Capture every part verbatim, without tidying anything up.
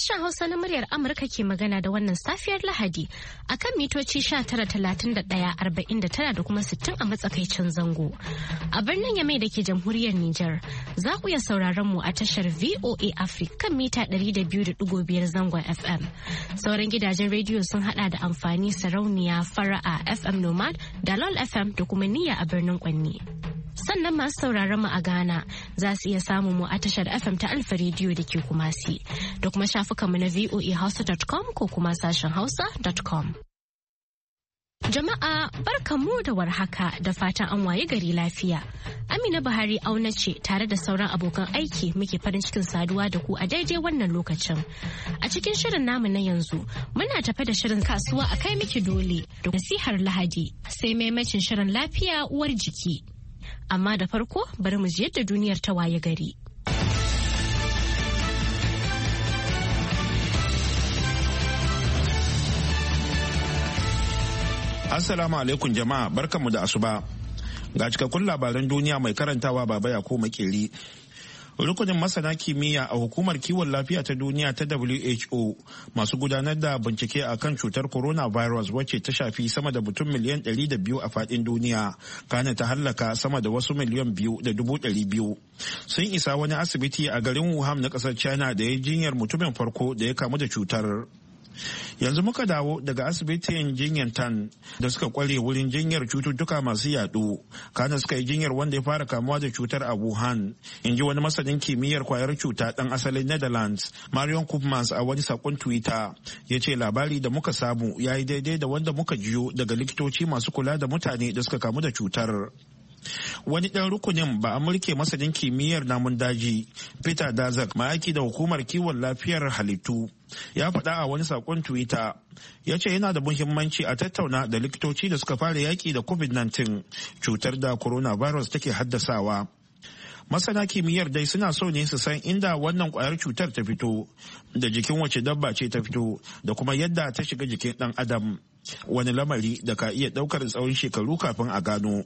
Sashen Hausa na muryar Amurka ke magana da wannan safiyar Lahadi a kan mitoci sha tara talatin da ɗaya arba'in da tara da kuma sittin a matsakaicin zango. A birnin Yamai da ke jamhuriyar Nijar za ku iya sauraron mu a tashar V O A Africa kan mita ɗari da biyu da ɗigo biyar zangon F M. Sauran gidajen rediyo sun hada da amfani sarauniya fara'a F M Nomad da LOL F M da kuma niyya a birnin Kwanni. Sannan masu sauraron mu a Ghana za su iya samun mu a tashar F M ta Alfa Radio da ke Kumasi da kuma shafukanmu na v o a hausa dot com ko kuma sashen hausa dot com. Jama'a barkanmu da warhaka da fatan an waye gari lafiya. Amina Buhari auna ce tare da sauran abokan aiki muke farin cikin saduwa da ku a daidai wannan lokacin. A cikin shirin namu na yanzu muna tafe da shirin kasuwa a kai miki dole da nasihar Lahadi sai maimacin shirin lafiya uwar jiki. Amma da farko bari mu ji yadda duniyar ta waye gari. Assalamu alaikum jama'a, barkanmu da asuba. Ga cikakkun labaran duniya mai karantawa Baba Yakubu Makeri. Rukunin masana kimiyya a hukumar kiwon lafiya ta duniya ta W H O masu gudanar da bincike a kan cutar coronavirus wacce ta shafi sama da mutum miliyan ɗari da biyu a faɗin duniya, kana ta hallaka sama da wasu miliyan biyu da dubu ɗari biyu. Sun isa wani asibiti a garin Wuhan na ƙasar China da ya jinyar mutumin farko da ya kamu da cutar. Yanzu muka dawo daga asibitin jinyar tan da suka kware wurin jinyar cututtuka masu yaɗo, kana suka yi jinyar wanda ya fara kamuwa da cutar a Wuhan, in ji wani masanin kimiyyar kwayar cuta ɗan asalin Netherlands, Marion Koopmans, a wani sakon Twitter. Ya ce labari da muka samu ya yi daidai da wanda muka jiyo daga likitoci masu kula da mutane da suka kamu da cutar. Wani ɗan rukunin ba amurke masanin kimiyyar namun daji Peter Daszak, ma'aiki da hukumar kiwon lafiyar halittu, ya faɗa a wani saƙon Twitter. Ya ce yana da muhimmanci a tattauna da likitoci da suka fara yaƙi da covid nineteen, cutar da coronavirus take haddasawa. Masana kimiyyar dai suna so ne su san inda wannan kwayar cutar ta fito, da jikin wace dabba ce ta fito, da kuma yadda ta shiga jikin ɗan adam, wani lamari da ka iya ɗaukar tsawon shekaru kafin a gano.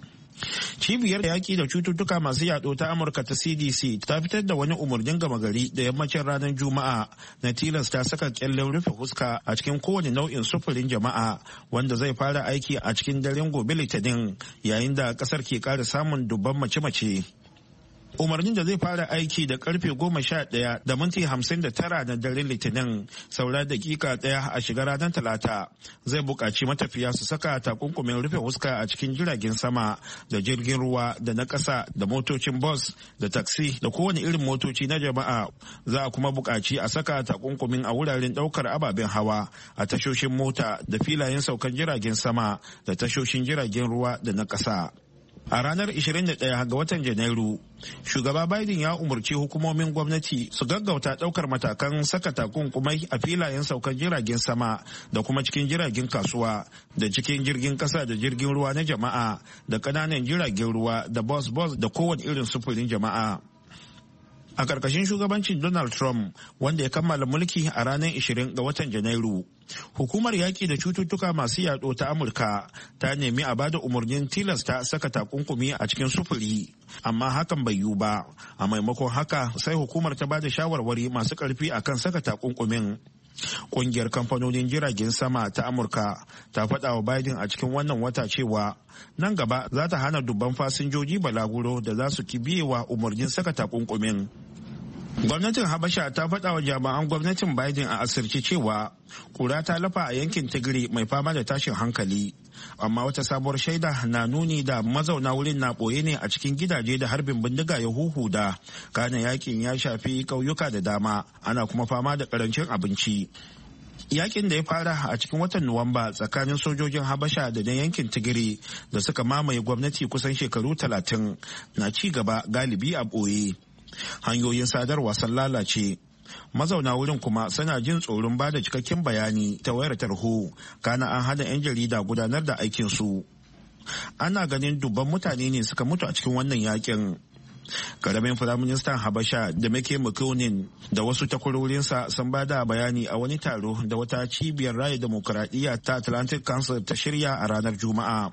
Cibiyar yaƙi da cututtuka masu yaɗo ta Amurka ta C D C ta fitar da wani umarnin gama gari da yammacin ranar Juma'a na tilasta saka kyallen rufe fuska a cikin kowane nau'in sufurin jama'a, wanda zai fara aiki a cikin daren gobe Litinin, yayin da ƙasar ke ƙara samun dubban mace-mace. Umarnin da zai fara aiki da karfe goma sha ɗaya da minti hamsin da tara na daren Litinin, saura dakika ɗaya a shiga ranar Talata, zai buƙaci matafiya su saka takunkumin rufe fuska a cikin jiragen sama da jirgin ruwa da na ƙasa da motocin bus da taxi da kowane irin motoci na jama'a. Za a kuma buƙaci a saka takunkumin a wuraren ɗaukar ababen hawa, a tashoshin mota da filayen saukan jiragen sama da tashoshin jiragen ruwa da na ƙasa. A ranar ishirin da ɗaya ga watan Janairu, shugaba Biden ya umarci hukumomin gwamnati su gaggauta ɗaukar matakan saka takunkumai a filayen saukan jiragen sama da kuma cikin jiragen kasuwa da cikin jirgin ƙasa da jirgin ruwa na jama'a da ƙananan jiragen ruwa da bus-bus da kowane irin sufurin jama'a. A ƙarƙashin shugabancin Donald Trump, wanda ya kammala mulki a ranar ishirin ga watan Janairu, hukumar yaƙi da cututtuka masu yaɗo ta Amurka ta nemi a bada umarnin tilasta saka takunkumi a cikin sufuri, amma hakan bai yiwu ba. A maimakon haka sai hukumar ta bada shawarwari masu ƙarfi akan saka takunkumin. Ƙungiyar kamfanonin jiragen sama ta Amurka ta faɗa wa Biden a cikin wannan wata cewa nan gaba za ta hana dubban fasinjoji balaguro da za su kibiyewa umarnin saka takunkumin. Gwamnatin Habasha ta faɗa wa jami'an gwamnatin Biden a asirce cewa kura ta lafa a yankin Tigray mai fama da tashin hankali, amma wata sabuwar shaida na nuni da mazauna wurin na ɓoye ne a cikin gidaje da harbin bindiga ya huhuda, kana yakin ya shafi ƙauyuka da dama, ana kuma fama da ƙarancin abinci. Yakin da ya fara a cikin watan Nuwamba tsakanin sojojin Habasha da na yankin Tigray da suka mamaye gwamnati kusan shekaru talatin na ci gaba galibi a ɓoye. Hanyoyin sadarwa sun lalace, mazauna wurin kuma suna jin tsoron ba da cikakken bayani ta wayar tarho, kana an hana 'yan jarida gudanar da aikinsu. Ana ganin dubban mutane ne suka mutu a cikin wannan yakin. Karamin Firaministan Habasha da Mike Mukonin da wasu takwarorinsa sun ba da bayani a wani taro da wata cibiyar raya demokuraɗiyya ta Atlantic Council ta shirya a ranar Juma'a.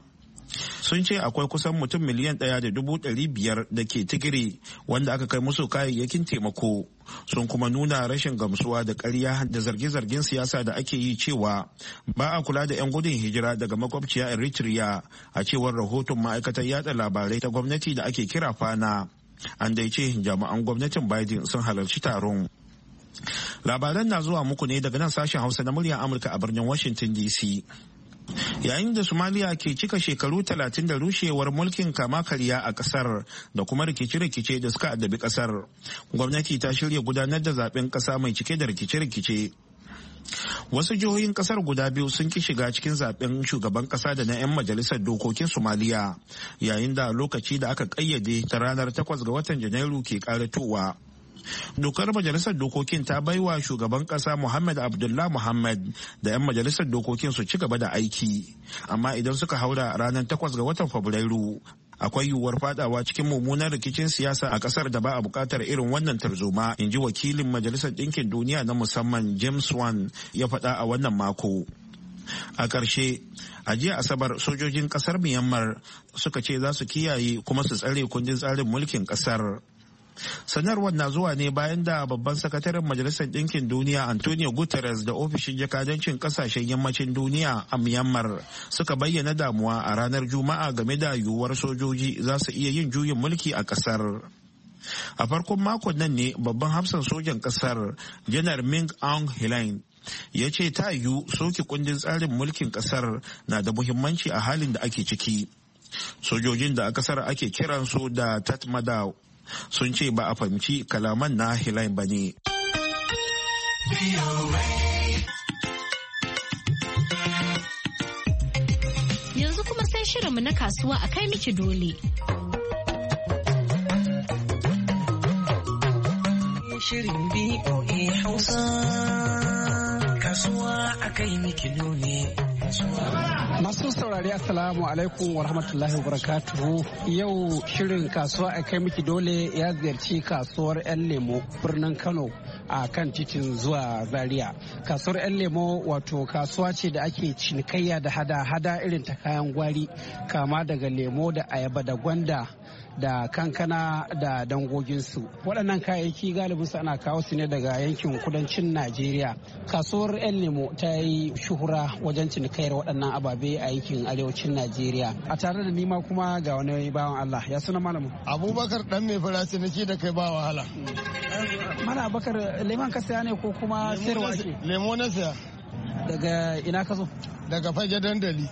sun ce akwai kusan mutum miliyan ɗaya da dubu ɗari biyar da ke tigiri wanda aka kai musu kayayyakin taimako. Sun kuma nuna rashin gamsuwa da ƙarya da zarge-zargen siyasa da ake yi cewa ba a kula da 'yan gudun hijira daga makwabciya Eritrea, a cewar rahoton ma'aikatar yada labarai ta gwamnati da ake kira Fana. An dai ce jami'an gwamnatin Biden sun halarci taron. Labaran na zuwa muku ne daga nan sashen Hausa na muryar Amurka a birnin Washington D C. Yayin da Somalia ke cika shekaru talatin da rushewar mulkin kama karya a kasar da kuma rikice-rikice da suka addabi kasar, gwamnati ta shirya gudanar da zaben kasa mai cike da rikice-rikice. Wasu jihohin kasar guda biyu sun ki shiga cikin zaben shugaban kasa da na 'yan majalisar dokokin Somaliya, yayin da lokaci da aka kayyade ta ranar takwas ga watan Janairu ke karatowa. Dokar majalisar dokokin ta baiwa shugaban kasa Muhammad Abdullah Muhammad da 'yan majalisar dokokin su ci gaba da aiki, amma idan suka haura ranar takwas ga watan Fabrairu akwai yiwuwar fadawa cikin mummunan rikicin siyasa a kasar da ba a bukatar irin wannan tarzoma, in ji wakilin majalisar ɗinkin duniya na musamman James Wan ya faɗa a wannan mako. A ƙarshe, a jiya Asabar sojojin ƙasar Myanmar suka ce za su kiyaye kuma su tsare kundin tsarin mulkin ƙasar. Sanarwar na zuwa ne bayan da babban sakataren Majalisar Ɗinkin Duniya Antonio Guterres da ofishin jakadancin ƙasashen yammacin duniya a Myanmar suka bayyana damuwa a ranar Juma'a game da yiwuwar sojoji za su iya yin juyin mulki a ƙasar. A farkon makon nan ne babban hafsan sojan ƙasar Janar Min Aung Hlaing ya ce ta yiwu soke kundin tsarin mulkin ƙasar na da muhimmanci a halin da ake ciki. Sojojin da a ƙasar ake kiransu da Tatmadaw sun ce ba a fahimci kalaman na Hlaing ba ne. Yanzu kuma sai shirinmu na kasuwa a kai miki dole. Shirin B O A Hausa, kasuwa a kai miki dole. Masu saurari Assalamu alaikum wa rahmatullahi wa barakatuhu. Yau shirin kasuwa a kai miki dole ya ziyarci kasuwar 'yan lemo birnin Kano a kan titin zuwa Zaria. Kasuwar 'yan lemo wato kasuwa ce da ake cinikayya da hada-hada irin ta kayan gwari, kama daga lemo da ayaba da gwanda da kankana da dangoginsu. Waɗannan kayayyaki galibin su ana kawo su ne daga yankin kudancin Najeriya. Kasuwar 'yan lemo ta yi shuhura wajen cinikayyar waɗannan ababe a yankin arewacin Najeriya. A tare da nima kuma ga wani bawan Allah, ya suna malamu? Abubakar dan mai fara ciniki da kai ba wahala. Mana Abubakar, leman ka saya ne ko kuma sayarwa ke? Lemo na saya. Daga ina ka zo? Daga fage dandali.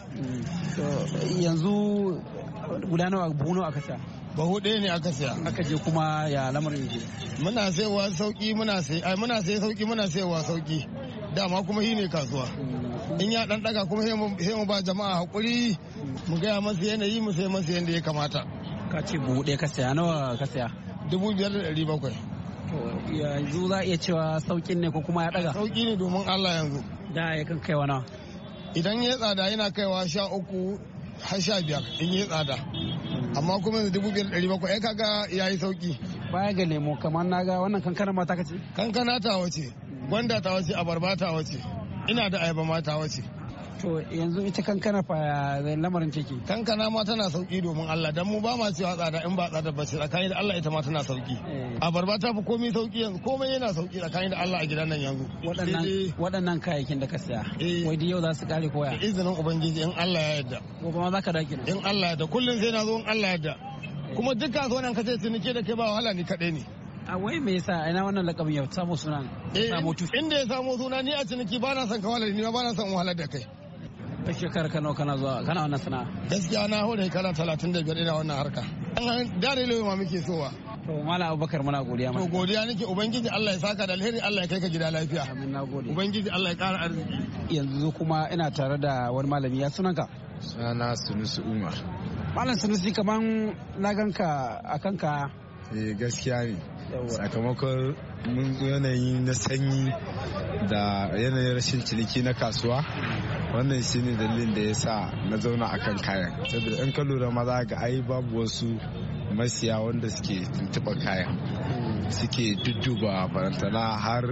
Yanzu guda nawa buhu nawa aka saya? Bahu ɗaya ne aka saya. Aka je kuma ya lamarin je? Muna sayowa sauki muna sai ai muna sai sauki muna sayowa sauki. Dama kuma shi ne kasuwa. In ya dan daga kuma sai mu ba jama'a hakuri mu gaya masa yanayi mu sai masa yanda ya kamata. Ka ce buhu ɗaya ka saya, nawa ka saya? Dubu biyar da ɗari bakwai. Yanzu za a iya cewa saukin ne ko kuma ya daga? Sauki ne domin Allah yanzu. Da ya kan kaiwa nawa? Idan ya tsada yana kaiwa sha uku har sha biyar in ya tsada. Amma kuma yanzu dubu biyar ɗari bakwai ya kaga ya yi sauki. Baya ga lemo kamar na ga wannan kankana mata kace? Kankana ta wace, gwanda ta wace, abarba ta wace, ina da ayaba ma ta wace. To yanzu ita kankana fa lamarin take? Kankana ma tana sauki domin Allah, dan mu ba ma cewa tsada in ba tsada ba ce, tsakanin da Allah ita ma tana sauki. Abarba ta fi komai sauki yanzu, komai yana sauki tsakanin da Allah a gidan nan yanzu. Waɗannan kayayyakin da ka saya, wai da yau za su kare koya? Izinin Ubangiji in Allah ya yarda. Gobe ma za ka daki na? In Allah ya yarda, kullum sai na zo in Allah ya yarda. Kuma duk kasuwan ka ce cinike da kai ba wahala ni kaɗai ne. A wai me yasa ina wannan lakabin ya samu sunan? Inda ya samu suna ni a ciniki ba na son ka wahala ni ba na son wahalar da kai. Ta shekara kano kana zuwa kana wannan sana'a? Gaskiya na hore kana talatin da biyar ina wannan harka. An dare lewa ma muke sowa. To Malam Abubakar muna godiya ma. To godiya nake, Ubangiji Allah ya saka da alheri, Allah ya kai ka gida lafiya. Amin, na gode. Ubangiji Allah ya ƙara arziki. Yanzu kuma ina tare da wani malami, ya sunanka? Sunana Sunusi Umar. Malam Sunusi, kaman na ganka a kanka. Eh gaskiya ne. Sakamakon mun yanayi na sanyi da yanayin rashin ciniki na kasuwa, wannan shi ne dalilin da ya sa na zauna a kan kayan. Saboda in ka lura maza ga ai babu wasu masiya wanda suke tuntuɓa kayan, suke dudduba farantana har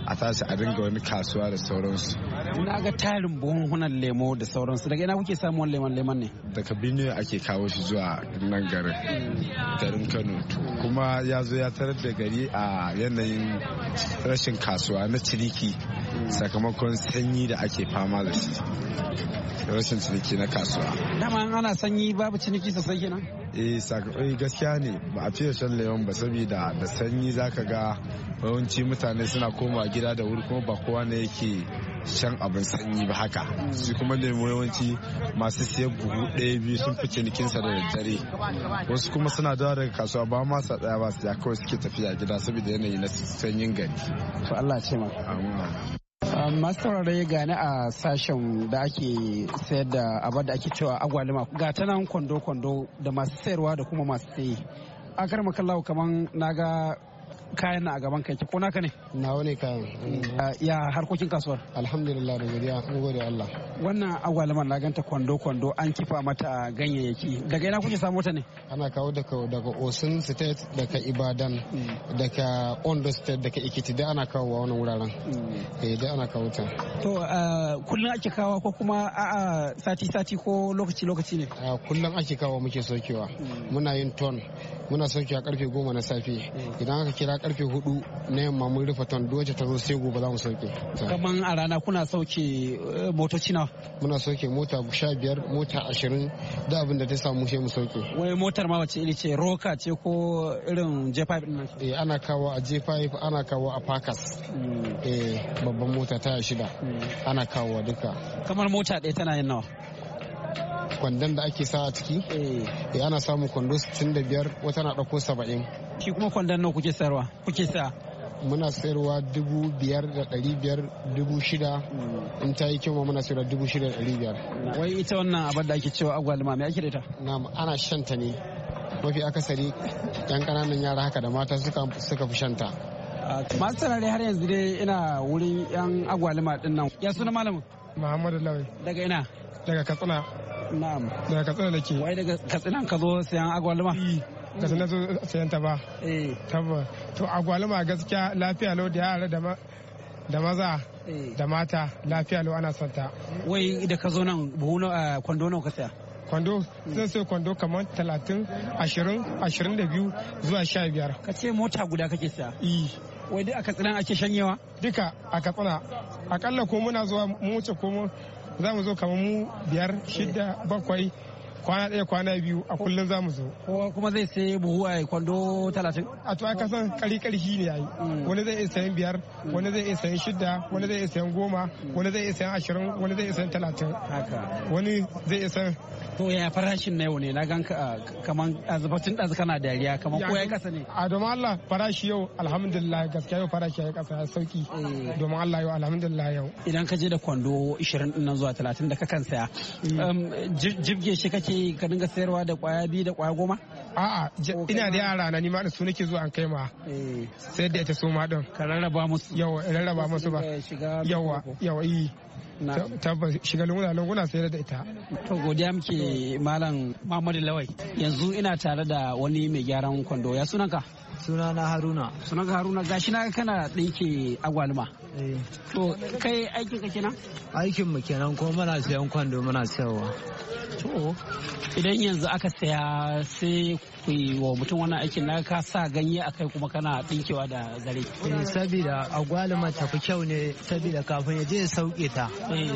a tashi a dinga wani kasuwa da sauransu. Na ga tarin buhunhunan lemo da sauransu, daga ina kuke samun lemon lemon ne? Daga Benue ake kawo shi zuwa nan garin garin Kano, kuma ya zo ya tarar da gari a yanayin rashin kasuwa na ciniki sakamakon sanyi da ake fama da shi, rashin ciniki na kasuwa. Dama ana sanyi babu ciniki sosai kenan? eh sakamakon gaskiya ne ba a fiye shan lemon ba, saboda da sanyi zaka ga yawanci mutane suna komawa gida da wuri, kuma ba kowa ne yake shan abin sanyi ba haka. Shi kuma lemo yawanci masu siyan buhu ɗaya biyu sun fi cinikinsa da daddare, wasu kuma suna dawa daga kasuwa ba ma sa tsaya ba su ya kawai suke tafiya gida saboda yanayi na sanyin gari. To Allah ce ma. Masu saurare gane a sashen da ake sayar da abar da ake cewa agwaluma, ga ta nan kwando-kwando da masu sayarwa da kuma masu sayi. A kar makallawa kaman na ga kayan na a gaban kai, ko naka ne? Nawa ne kayan. Ya harkokin kasuwar? Alhamdulillah da godiya, mun gode Allah. Wannan agwaluman na ganta kwando-kwando an kifa mata ganyayyaki. Daga ina kuke samu ta ne? Ana kawo daga daga Osun State, daga Ibadan, daga Ondo State, daga Ekiti, da ana kawo wa wannan wuraren. Eh da ana kawo ta. To kullum ake kawo ko kuma a'a sati-sati ko lokaci-lokaci ne? Kullum ake kawo muke saukewa. Muna yin ton. Muna saukewa karfe goma na safe. Idan aka kira karfe hudu na yamma mun rufe ton, duk wacce ta zo sai gobe za mu sauke. Kaman a rana kuna sauke motoci nawa? Muna sauke mota sha biyar, mota ashirin, da abin da ta samu sai mu sauke. Wai motar ma wace iri ce, roka ce ko irin J five din nan? Eh ana kawo a J five, ana kawo a Packers. Eh babban mota ta shida. Ana kawo duka. Kamar mota ɗaya tana yin nawa? Kwandon da ake sa a ciki eh ana samun kwando sittin da biyar, wata na ɗauko saba'in. Shi kuma kwandon nawa kuke sayarwa? Kuke sa? Muna sayarwa dubu biyar da ɗari biyar, dubu shida, in ta yi kyau muna sayarwa dubu shida da ɗari biyar. Wai ita wannan abar da ake cewa agwaluma me ake da ita? Na ana shanta ne, mafi akasari yan ƙananan yara haka da mata suka fi shanta. Masu sarari har yanzu dai ina wurin yan agwaluma din nan. Ya suna malamin? Muhammadu Lawai. Daga ina? Daga Katsina. Na'am. Daga Katsina da ke. Wai daga Katsina ka zo sayan agwaluma? Ka sanar zo sayan ta ba. Eh. Tabba. To agwaluma gaskiya lafiya lau da yara da da maza da mata lafiya lau ana son ta. Wai da ka zo nan buhu na kwando nawa ka saya? Kwando zan sai kwando kamar talatin, ashirin, ashirin da biyu zuwa sha biyar. Ka ce mota guda kake saya? Eh. Wai duk a Katsina ake shanyewa? Duka a Katsina. Akalla ko muna zuwa mu wuce ko mu za mu zo kamar mu biyar, shida, bakwai, kwana ɗaya kwana biyu a kullum za mu zo. Kowa kuma zai sai buhu a kwando talatin? A to aka san kari karshi ne yayi. Wani zai iya sayan biyar, wani zai iya sayan shida, wani zai iya sayan goma, wani zai iya sayan ashirin, wani zai iya sayan talatin. Haka. Wani zai iya sayan. To ya farashin na yau ne, na gan kaman azubatin ɗazu kana dariya kaman ko ya kasa ne? A domin Allah farashi yau alhamdulillah gaskiya yau farashi ya kasa ya sauki. Domin Allah yau alhamdulillah yau. Idan ka je da kwando ishirin ɗin nan zuwa talatin da ka kan saya, jibge shi kake ka dinga sayarwa da kwaya biyu da kwaya goma? A'a ina da yara na nima da su nake zuwa an kai ma. Sai da ita su ma din. Ka rarraba musu? Yawa rarraba musu ba. Yawa yawa yi. Tabbas shiga lunguna lunguna sai da ita. To godiya muke malam Muhammadu Lawai. Yanzu ina tare da wani mai gyaran kwando. Ya sunanka? Sunana Haruna. Sunanka Haruna, gashi na kana ɗinke agwaluma. To kai aikin ka kenan? Aikin mu kenan ko muna sayan kwando muna sayarwa. To idan yanzu aka saya sai ku yi wa mutum wannan aikin na ka sa ganye a kai kuma kana ɗinkewa da zare. Eh sabida agwaluma tafi kyau ne sabida kafin ya je ya sauke ta.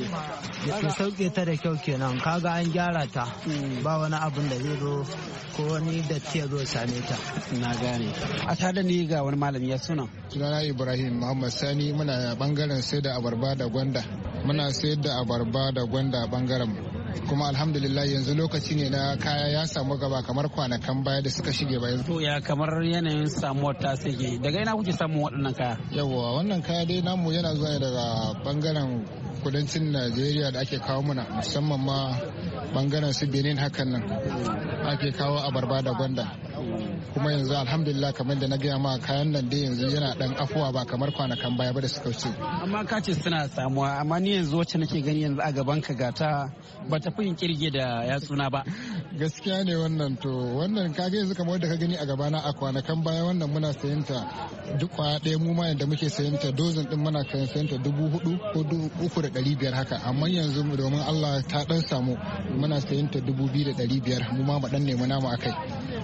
Ya sauke ta da kyau kenan kaga an gyara ta. Ba wani abun da zai zo ko wani datti ya zo same ta. Na gane. A tada ni ga wani malami ya suna. Sunana Ibrahim Muhammad Sani, muna bangaren sai da abarba da gwanda. Muna sayar da abarba da gwanda bangaren kuma alhamdulillah yanzu lokaci ne na kaya ya samu gaba kamar kwanakan baya da suka shige ba yanzu. To ya kamar yanayin samuwar ta sake daga ina kuke samun waɗannan kaya? Yawwa wannan kaya dai namu yana zuwa daga bangaren kudancin Najeriya da ake kawo muna musamman ma bangaren su Benin hakan nan ake kawo abarba da gwanda. kuma yanzu alhamdulillah kamar da na gaya ma kayan nan dai yanzu yana dan afuwa ba kamar kwanakan baya ba da suka wuce. Amma ka ce suna samuwa amma ni yanzu wacce nake gani yanzu a gaban ka gata ba ta fi yin kirge da yatsuna ba. Gaskiya ne wannan to wannan ka ga yanzu kamar da ka gani a gabana a kwanakan baya wannan muna sayan ta duk kwaya ɗaya mu ma yanda muke sayan ta dozin din muna kan sayan ta dubu hudu ko uku da ɗari biyar haka amma yanzu domin Allah ta dan samu muna sayan ta dubu biyu da ɗari biyar mu ma mu dan nemi namu akai.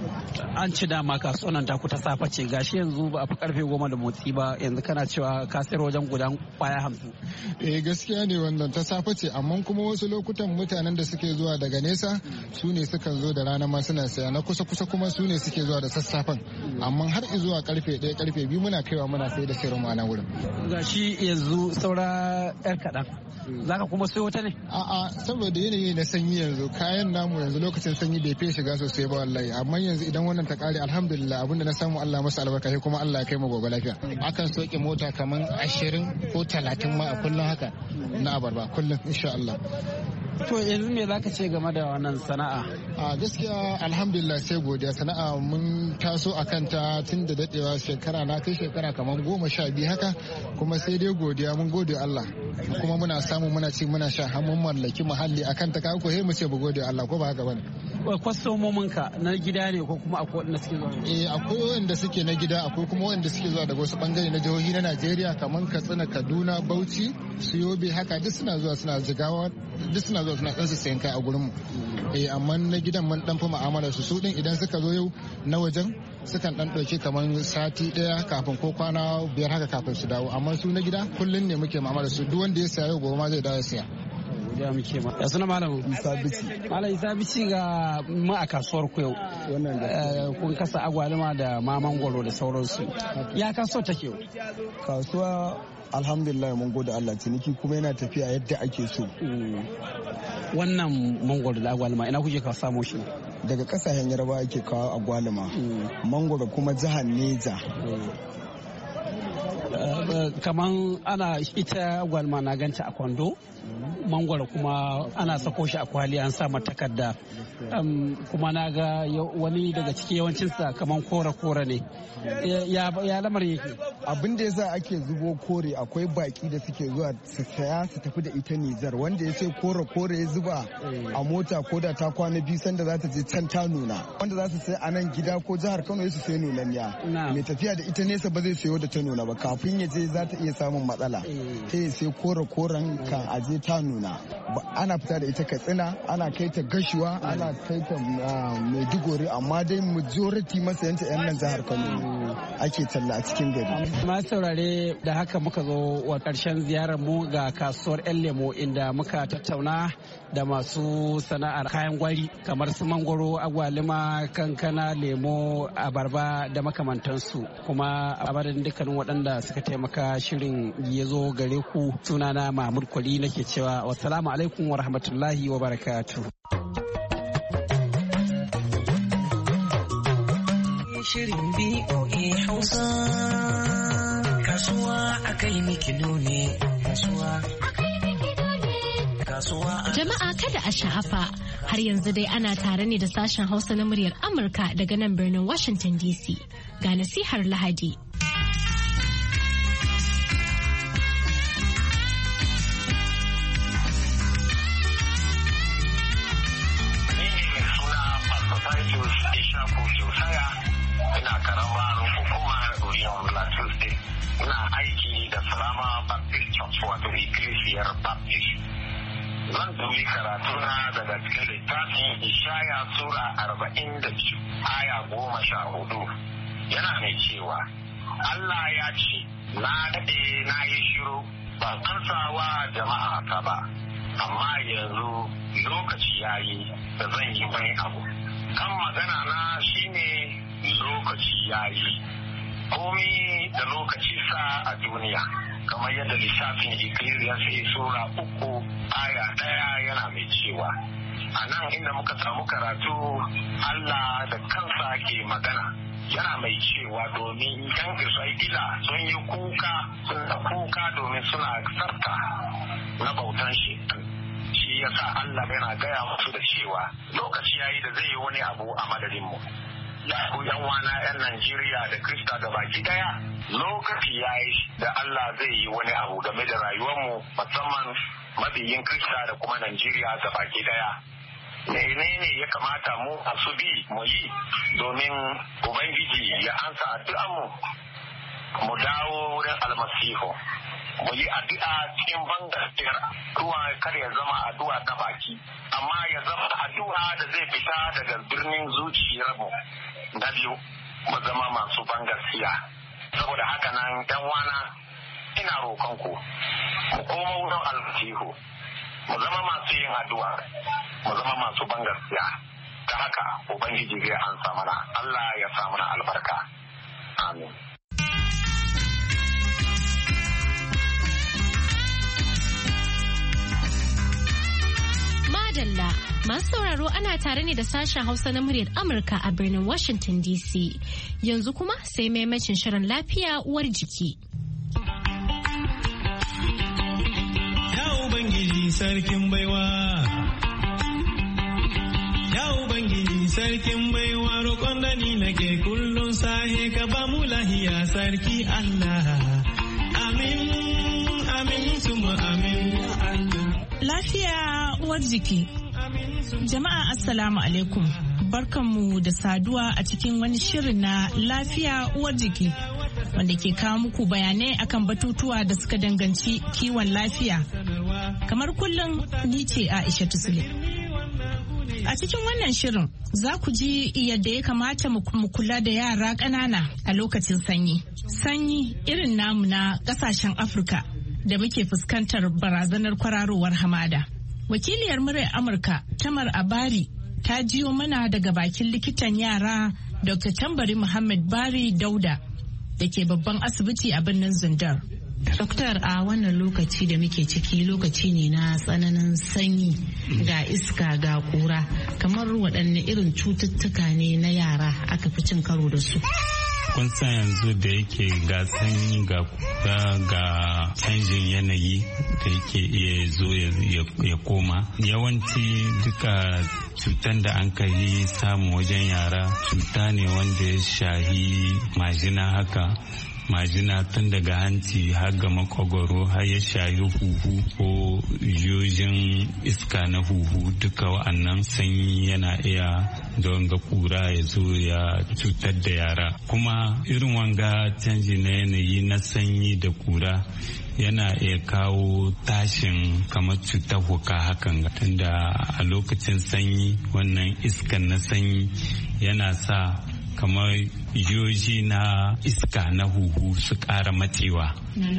An ci dama kasuwan ta ku ta safa ce gashi yanzu ba a fi karfe goma da motsi ba yanzu kana cewa ka sayar wajen gudan kwaya hamsin. Eh gaskiya ne wannan ta safa ce amma kuma wasu lokutan mutanen da suke zuwa daga nesa su ne sukan zo da rana ma suna saya na kusa kusa kuma su ne suke zuwa da sassafen amma har zuwa karfe ɗaya karfe biyu muna kaiwa muna sai da sayarwa na wurin. Gashi yanzu saura yar kaɗan. Zaka kuma sai wata ne? A'a saboda yanayi na sanyi yanzu kayan namu yanzu lokacin sanyi bai fiye shiga sosai ba wallahi amma yanzu idan wannan ta kare alhamdulillah abinda na samu Allah masa albarka sai kuma Allah ya kai mu gobe lafiya. Akan soke mota kaman ashirin ko talatin ma a kullum haka na abarba kullum insha Allah. To yanzu me zaka ce game da wannan sana'a? A gaskiya alhamdulillah sai godiya sana'a mun taso akan ta tun da dadewa shekara na kai shekara kamar goma sha biyu haka kuma sai dai godiya mun gode Allah kuma muna samu muna ci muna sha har mun mallaki muhalli akan ta kawo ko he mu ce mu gode Allah ko ba haka bane. Kwastomomin ka na gida ne ko kuma akwai wanda suke zuwa? Eh akwai wanda suke na gida akwai kuma wanda suke zuwa daga wasu bangare na jihohi na Najeriya kamar Katsina, Kaduna, Bauchi, Yobe haka duk suna zuwa suna Jigawa duk suna zuwa suna ɗansu sayan kai a gurin mu. Eh amma na gidan mun dan fi mu'amala su su din idan suka zo yau na wajen sukan dan ɗauki kamar sati ɗaya kafin ko kwana biyar haka kafin su dawo amma su na gida kullun ne muke mu'amala su duk wanda ya saya yau gobe ma zai dawo ya saya. Ya muke ma. Ya suna malam Isa Bici. Malam Isa Bici ga mu a kasuwar ku yau. Wannan da kun kasa agwaluma da ma mangwaro da sauransu. Ya kasuwar take yau? Kasuwa alhamdulillah mun gode Allah ciniki kuma yana tafiya yadda ake so. Wannan mangwaro da agwaluma ina kuke ka samu shi? Daga kasashen Yarbawa ake kawo agwaluma. Mangwaro kuma jihar Neja. Kaman ana ita agwaluma na ganta a kwando. Mangwaro kuma ana sako shi a kwali an sa takarda kuma na ga wani daga cikin yawancinsa kamar kore-kore ne ya lamarin yake. Abin da yasa ake zubo kore akwai baki da suke zuwa su saya su tafi da ita Nijar wanda ya sai kore-kore ya zuba a mota ko da ta kwana biyu sanda za ta je can ta nuna wanda za su sai a nan gida ko jihar Kano ya su sai nunanniya mai tafiya da ita nesa ba zai sayo da ta nuna ba kafin ya je za ta iya samun matsala sai ya sai kore-koren kan aje ta nuna ana fita da ita Katsina ana kai ta Gashuwa ana kai ta Maiduguri amma dai majority masayanta yan nan jihar Kano ake talla a cikin gari. Masu saurare da haka muka zo wa karshen ziyarar mu ga kasuwar yan lemo inda muka tattauna da masu sana'ar kayan gwari kamar su mangwaro, agwaluma, kankana, lemo, abarba da makamantansu kuma a madadin dukkanin waɗanda suka taimaka shirin ya zo gare ku sunana Mahmud Kwali nake cewa wassalamu alaikum wa rahmatullahi wa barakatuh. Shirin B O A Hausa kasuwa akai mikilo ne kasuwa Jama'a kada a sha'afa har yanzu dai ana tare ne da sashen Hausa na muryar Amurka daga nan birnin Washington D C ga nasihar Lahadi. Ina karamar hukumar Oriyon Plateau State. Ina aiki da Salama Baptist Church wato Iglesiyar Baptist. Zan dubi karatuna daga cikin littafin Ishaya Sura arba'in da biyu aya goma sha hudu. Yana mai cewa, Allah ya ce, na daɗe na yi shiru ban kansawa jama'a ta ba, amma yanzu lokaci ya yi da zan yi wani abu. Kan magana na shine lokaci ya yi komi da lokaci sa a duniya kamar yadda lissafin Ecclesiastes sura uku aya daya yana mai cewa a nan inda muka samu karatu Allah da kansa ke magana yana mai cewa domin yan Isra'ila sun yi kuka sun da kuka domin suna sarka na bautan shi shi yasa Allah yana gaya musu da cewa lokaci yayi da zai yi wani abu a madadin mu ya ku yan wana yan Najeriya da Krista da baki daya lokaci ya yi da Allah zai yi wani abu game da rayuwarmu musamman mabiyin Krista da kuma Najeriya da baki daya. Menene ya kamata mu a su bi mu yi domin Ubangiji ya ansa addu'anmu mu dawo wurin almasihu mu yi addu'a cikin bangaskiyar ruwa kar ya zama addu'a ta baki amma ya zama addu'a da zai fita daga birnin zuciyarmu. Na biyu mu zama masu bangaskiya. Saboda haka nan yan wana ina roƙonku mu koma wurin almasihu mu zama masu yin addu'a mu zama masu bangaskiya. Ta haka Ubangiji zai ansa mana. Allah ya sa mana albarka. Amin. Madalla masu sauraro ana tare ne da sashen Hausa na muryar Amurka a birnin Washington D C. Yanzu kuma sai maimacin shirin lafiya uwar jiki. Ya Ubangiji sarkin baiwa. Ya Ubangiji sarkin baiwa roƙon da ni nake kullum sahe ka ba mu lahiya sarki Allah. Amin, amin, suma amin ya Allah. Lafiya uwar jiki. Jama'a Assalamu alaikum. Barkanmu da saduwa a cikin wani shirin na lafiya uwar jiki wanda ke kawo muku bayanai akan batutuwa da suka danganci kiwon lafiya. Kamar kullum ni ce Aisha Tusule. A cikin wannan shirin za ku ji yadda ya kamata mu kula da yara ƙanana a lokacin sanyi. Sanyi irin namu na ƙasashen Afirka da muke fuskantar barazanar kwararowar hamada. Wakiliyar muryar Amurka Tamar Abari ta jiyo mana daga bakin likitan yara Doctor Tambari Muhammad Bari Dauda da ke babban asibiti a birnin Zindar. Doktor, a wannan lokaci da muke ciki lokaci ne na tsananin sanyi ga iska ga kura, kamar waɗanne irin cututtuka ne na yara aka fi cin karo da su? Kun san yanzu da yake ga sanyi ga kuka ga canjin yanayi da yake iya zo ya koma, yawanci duka cutan da an kai samu wajen yara cuta ne wanda ya shahi majina haka, majina tun daga hanci har ga makogoro har ya shayi huhu ko yojin iska na huhu, duka wa'annan sanyi yana iya da wanga kura ya zo ya cutar da yara. Kuma irin wanga canji na yanayi na sanyi da kura yana iya kawo tashin kamar cutar huka hakan, tunda a lokacin sanyi wannan iskan na sanyi yana sa kamar yoji na iska na huhu su ƙara matsewa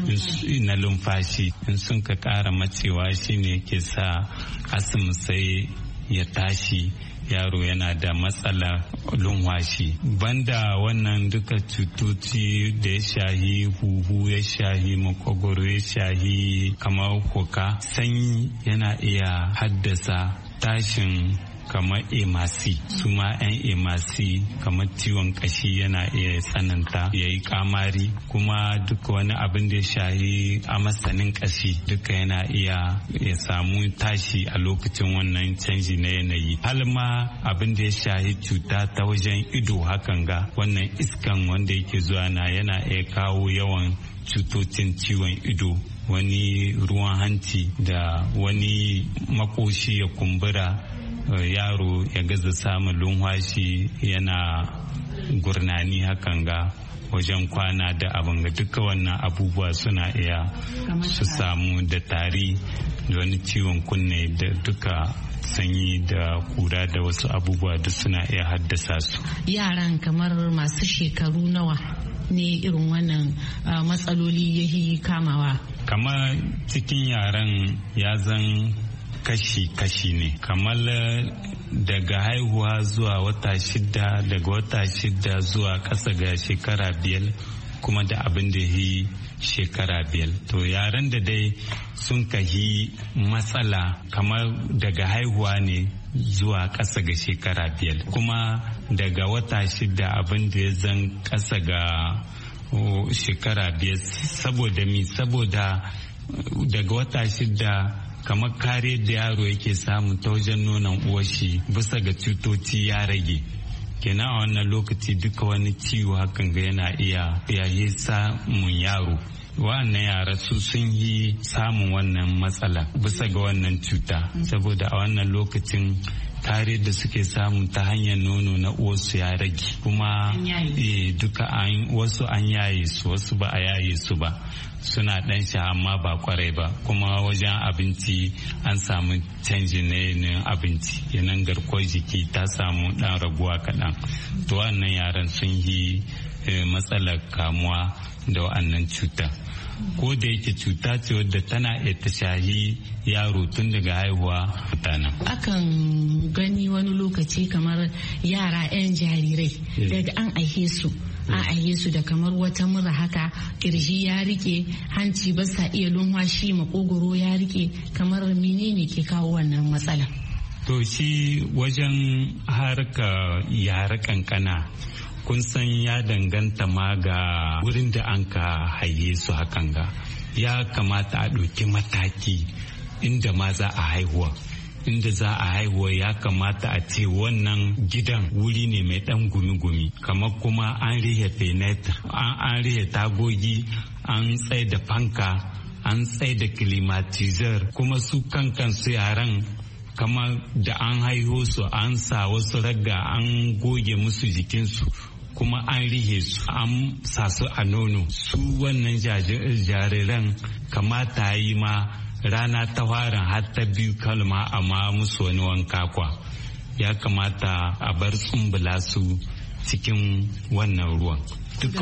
na lumfashi. In sun ka ƙara matsewa shine ke sa asim sai ya tashi, yaro yana da matsala lumfashi. Banda wannan duka cutoci da ya shahi huhu, ya shahi makogoro, ya shahi kamar kuka, sanyi yana iya haddasa tashin kamar emasi, su ma 'yan emasi kamar ciwon kashi yana iya tsananta ya yi kamari, kuma duka wani abin da ya shahi a masanin kashi duka yana iya ya samu tashi a lokacin wannan canji na yanayi. Har ma abin da ya shahi cuta ta wajen ido hakan ga wannan iskan wanda yake zuwa na yana iya kawo yawan cutocin ciwon ido, wani ruwan hanci da wani makoshi ya kumbura, yaro ya gaza samun lumfashi, yana gurnani hakan ga wajen kwana da abin ga duka wannan abubuwa suna iya su samu da tari da wani ciwon kunne da duka sanyi da kura da wasu abubuwa duk suna iya haddasa su. Yaran kamar masu shekaru nawa ne irin wannan matsaloli yahi kamawa? Kamar cikin yaran ya zan kashi-kashi ne, kamar daga haihuwa zuwa wata shida, daga wata shida zuwa ƙasa ga shekara biyar, kuma da abin da yi shekara biyar. To yaran da dai sun kahi matsala kamar daga haihuwa ne zuwa ƙasa ga shekara biyar, kuma daga wata shida abin da ya zan ƙasa ga shekara biyar. Saboda mi? Saboda daga wata shida kamar kare da yaro yake samu ta wajen nonon uwashi bisa ga cutoci ya rage, kenan a wannan lokaci duka wani ciwo hakan ga yana iya yayi samun yaro. Wa'annan yara su sun yi samun wannan matsala bisa ga wannan cuta saboda a wannan lokacin kare da suke samu ta hanyar nono na uwarsu ya rage kuma eh, duka an wasu an yaye su wasu ba a yaye su ba suna dan sha amma ba kwarai ba kuma wajen abinci an samu canji na abinci yanan garkuwar jiki ta samu dan raguwa kaɗan to wannan yaran sun yi eh, matsalar kamuwa da wa'annan cuta. Ko da yake cuta ce wadda tana iya ta shahi yaro tun daga haihuwa mutanen. Akan gani wani lokaci kamar yara 'yan jarirai daga an aihe su an aihe su da kamar wata mura haka kirji ya rike hanci ba sa iya lumfashi makogoro ya rike kamar menene ke kawo wannan matsala? To shi wajen harka yara kankana kun san ya danganta ma ga wurin da an ka haye su hakan ga ya kamata a ɗauki mataki inda ma za a haihuwa inda za a haihuwa ya kamata a ce wannan gidan wuri ne mai ɗan gumi-gumi kamar kuma an rihe fenetra an rihe tagogi an tsaye da fanka an tsaye da climatizer kuma su kankan su yaran kamar da an haihu su an sa wasu ragga an goge musu jikinsu kuma an rihe su an sa su a nono su wannan jariran kamata yi ma rana ta farin har ta biyu kalma amma musu wani wanka kwa ya kamata a bar tsumbula su cikin wannan ruwan duka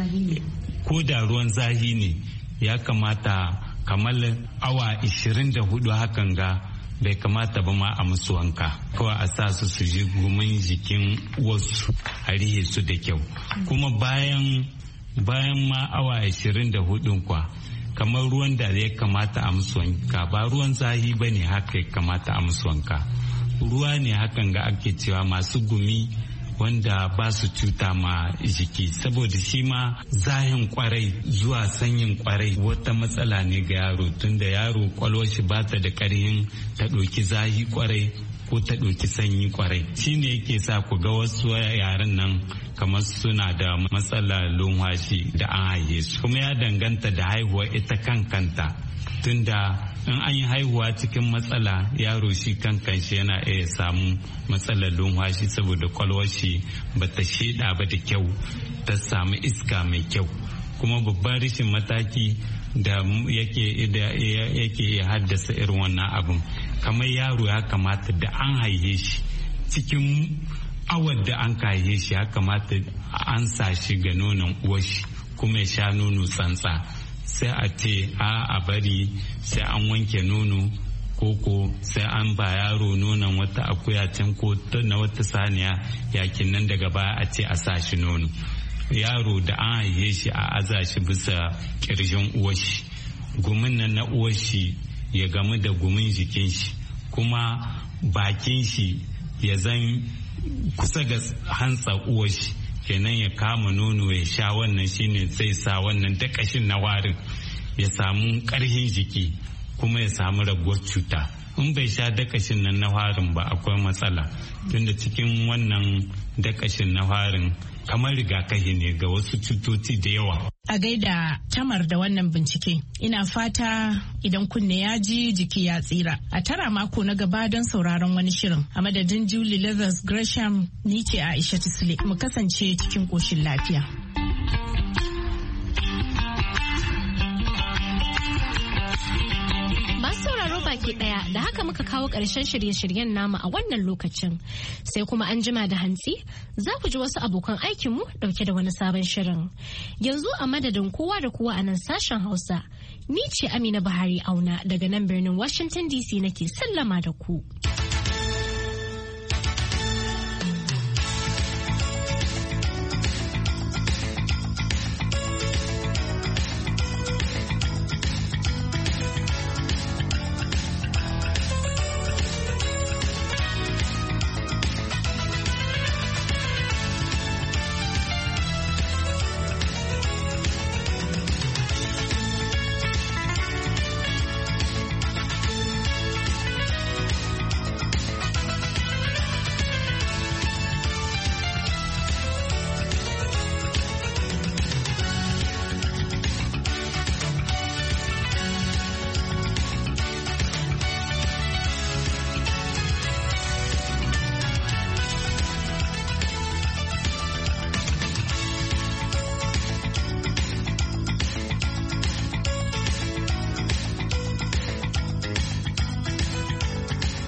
ko da ruwan zahi ne ya kamata kamar awa ishirin da hudu hakan ga bai kamata ba ma a musu wanka kawai a sa su su ji gumin jikin wasu a rihe su da kyau kuma bayan bayan ma awa ashirin da hudun kwa kamar ruwan da ya kamata a musu wanka ba ruwan zahi ba ne haka ya kamata a musu wanka ruwa ne hakan ga ake cewa masu gumi wanda ba su cuta ma jiki saboda shi ma zahin kwarai zuwa sanyin kwarai wata matsala ne ga yaro tunda yaro kwalwar shi ba ta da karhin ta ɗauki zahi kwarai ko ta ɗauki sanyi kwarai shi ne yake sa ku ga wasu yaran nan kamar suna da matsala lumhashi da an haihe su kuma ya danganta da haihuwa ita kan kanta tunda in an yi haihuwa cikin matsala yaro shi kankan shi yana iya samu matsalar lumhashi saboda kwalwar shi ba ta sheda ba da kyau ta samu iska mai kyau kuma babban rashin mataki da yake yake iya haddasa irin wannan abin kamar yaro ya kamata da an haihe shi cikin awar da an haihe shi ya kamata an sa shi ga nonon uwar shi kuma ya sha nono tsantsa sai a ce a a bari sai an wanke nono koko sai an ba yaro nonon wata akuya can ko na wata saniya yakin nan daga baya a ce a sa shi nono yaro da an haife shi a aza shi bisa kirjin uwashi gumin nan na uwashi ya gamu da gumin jikin shi kuma bakin shi ya zan kusa ga hantsa uwashi kenan ya kama nono ya sha wannan shine zai sa wannan dakashin na warin ya samu karhin jiki kuma ya samu raguwar cuta in bai sha dakashin nan na warin ba akwai matsala tunda cikin wannan dakashin na warin kamar rigakafi ne ga wasu cutoci da yawa. A gaida Tamar da wannan bincike, ina fata idan kunne ya ji jiki ya tsira. A tara mako na gaba don sauraron wani shirin. A madadin Julie Leathers Gresham, ni ce Aisha Tisle. Mu kasance cikin koshin lafiya. Baki daya da haka muka kawo ƙarshen shirye-shiryen namu a wannan lokacin sai kuma an jima da hantsi za ku ji wasu abokan aikinmu dauke da wani sabon shirin yanzu a madadin kowa da kowa a nan sashen Hausa ni ce Amina Buhari Auna daga nan birnin Washington D C nake sallama da ku.